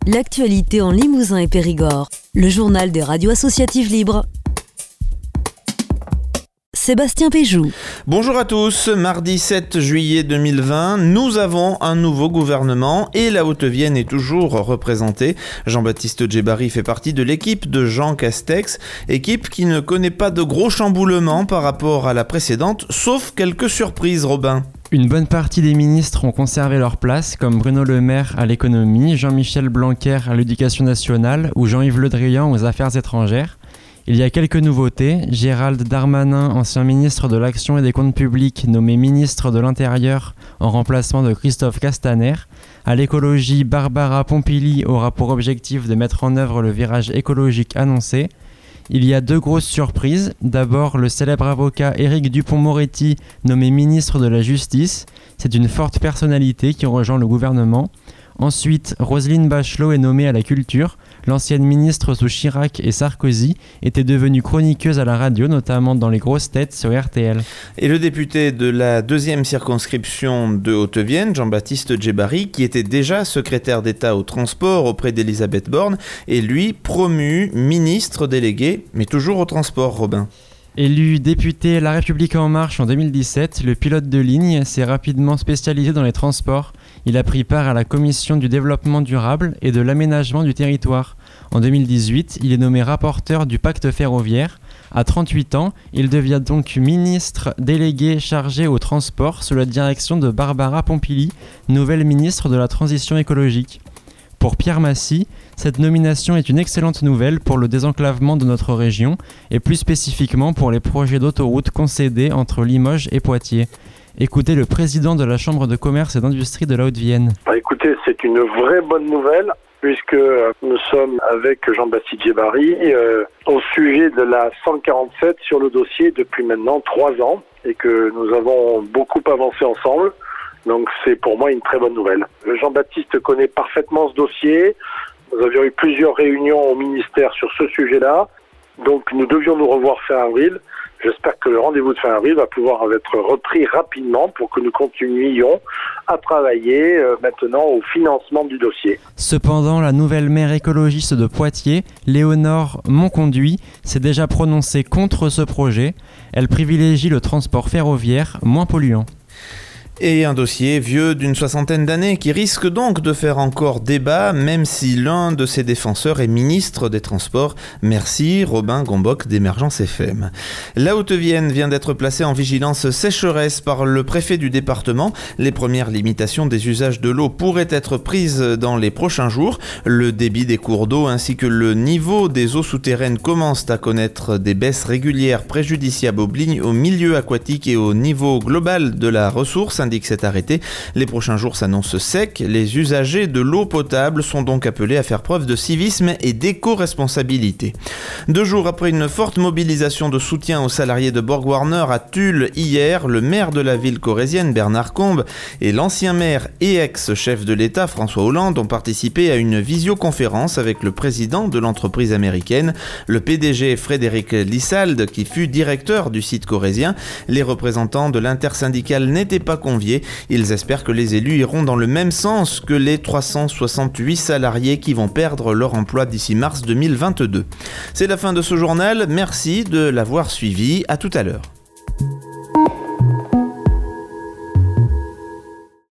L'actualité en Limousin et Périgord. Le journal des radios associatives libres. Sébastien Péjou. Bonjour à tous, mardi 7 juillet 2020, nous avons un nouveau gouvernement et la Haute-Vienne est toujours représentée. Jean-Baptiste Djebari fait partie de l'équipe de Jean Castex, équipe qui ne connaît pas de gros chamboulements par rapport à la précédente, sauf quelques surprises, Robin. Une bonne partie des ministres ont conservé leur place, comme Bruno Le Maire à l'économie, Jean-Michel Blanquer à l'éducation nationale ou Jean-Yves Le Drian aux affaires étrangères. Il y a quelques nouveautés. Gérald Darmanin, ancien ministre de l'Action et des Comptes Publics, nommé ministre de l'Intérieur en remplacement de Christophe Castaner. À l'écologie, Barbara Pompili aura pour objectif de mettre en œuvre le virage écologique annoncé. Il y a deux grosses surprises. D'abord, le célèbre avocat Éric Dupond-Moretti, nommé ministre de la Justice. C'est une forte personnalité qui rejoint le gouvernement. Ensuite, Roselyne Bachelot est nommée à la culture. L'ancienne ministre sous Chirac et Sarkozy était devenue chroniqueuse à la radio, notamment dans Les Grosses Têtes sur RTL. Et le député de la 2e circonscription de Haute-Vienne, Jean-Baptiste Djebari, qui était déjà secrétaire d'État au transport auprès d'Elisabeth Borne, est lui promu ministre délégué, mais toujours au transport, Robin. Élu député La République En Marche en 2017, le pilote de ligne s'est rapidement spécialisé dans les transports. Il a pris part à la commission du développement durable et de l'aménagement du territoire. En 2018, il est nommé rapporteur du pacte ferroviaire. À 38 ans, il devient donc ministre délégué chargé au transport sous la direction de Barbara Pompili, nouvelle ministre de la transition écologique. Pour Pierre Massy, cette nomination est une excellente nouvelle pour le désenclavement de notre région et plus spécifiquement pour les projets d'autoroute concédés entre Limoges et Poitiers. Écoutez le président de la Chambre de commerce et d'industrie de la Haute-Vienne. Écoutez, c'est une vraie bonne nouvelle puisque nous sommes avec Jean-Baptiste Djebari au sujet de la 147 sur le dossier depuis maintenant 3 ans et que nous avons beaucoup avancé ensemble. Donc c'est pour moi une très bonne nouvelle. Jean-Baptiste connaît parfaitement ce dossier. Nous avions eu plusieurs réunions au ministère sur ce sujet-là. Donc nous devions nous revoir fin avril. J'espère que le rendez-vous de fin avril va pouvoir être repris rapidement pour que nous continuions à travailler maintenant au financement du dossier. Cependant, la nouvelle maire écologiste de Poitiers, Léonore Monconduit, s'est déjà prononcée contre ce projet. Elle privilégie le transport ferroviaire moins polluant. Et un dossier vieux d'une 60aine d'années qui risque donc de faire encore débat, même si l'un de ses défenseurs est ministre des Transports. Merci Robin Gomboc d'Émergence FM. La Haute-Vienne vient d'être placée en vigilance sécheresse par le préfet du département. Les premières limitations des usages de l'eau pourraient être prises dans les prochains jours. Le débit des cours d'eau ainsi que le niveau des eaux souterraines commencent à connaître des baisses régulières préjudiciables au milieu aquatique et au niveau global de la ressource, indique cet arrêté. Les prochains jours s'annoncent secs. Les usagers de l'eau potable sont donc appelés à faire preuve de civisme et d'éco-responsabilité. 2 jours après une forte mobilisation de soutien aux salariés de Borg-Warner à Tulle hier, le maire de la ville corrézienne, Bernard Combes, et l'ancien maire et ex-chef de l'État, François Hollande, ont participé à une visioconférence avec le président de l'entreprise américaine, le PDG Frédéric Lissalde, qui fut directeur du site corrézien. Les représentants de l'intersyndicale n'étaient pas conviés. Ils espèrent que les élus iront dans le même sens que les 368 salariés qui vont perdre leur emploi d'ici mars 2022. C'est la fin de ce journal. Merci de l'avoir suivi. À tout à l'heure.